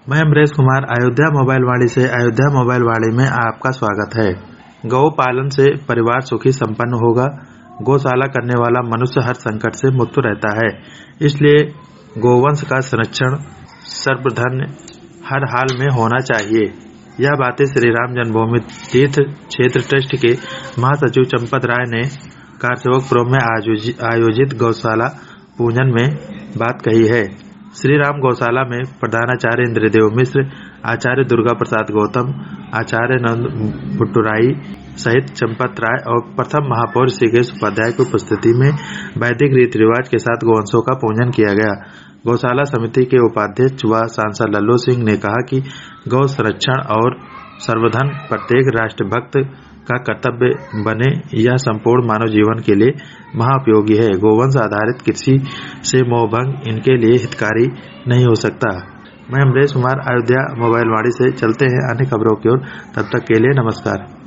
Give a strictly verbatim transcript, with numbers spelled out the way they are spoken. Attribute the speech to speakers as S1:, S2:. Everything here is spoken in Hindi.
S1: मैं अमरेश कुमार अयोध्या मोबाइल वाणी से अयोध्या मोबाइल वाणी में आपका स्वागत है। गौ पालन से परिवार सुखी संपन्न होगा। गौशाला करने वाला मनुष्य हर संकट से मुक्त रहता है, इसलिए गोवंश का संरक्षण सर्वधर्म हर हाल में होना चाहिए। यह बातें श्री राम जन्मभूमि तीर्थ क्षेत्र ट्रस्ट के महासचिव चंपत राय ने कारसेवकपुर में आयोजित गौशाला पूजन में बात कही है। श्री राम गौशाला में प्रधानाचार्य इंद्रदेव मिश्र, आचार्य दुर्गा प्रसाद गौतम, आचार्य नंद भुट्टुराई सहित चंपत राय और प्रथम महापौर श्रीकेश उपाध्याय की उपस्थिति में वैदिक रीति रिवाज के साथ गौवंशों का पूजन किया गया। गौशाला समिति के उपाध्यक्ष व सांसद लल्लू सिंह ने कहा कि गौ संरक्षण और सर्वधन प्रत्येक राष्ट्रभक्त का कर्तव्य बने, यह संपूर्ण मानव जीवन के लिए महाउपयोगी है। गोवंश आधारित कृषि से मोहभंग इनके लिए हितकारी नहीं हो सकता। मैं अमरेश कुमार अयोध्या मोबाइल वाणी से चलते हैं अन्य खबरों की ओर। तब तक के लिए नमस्कार।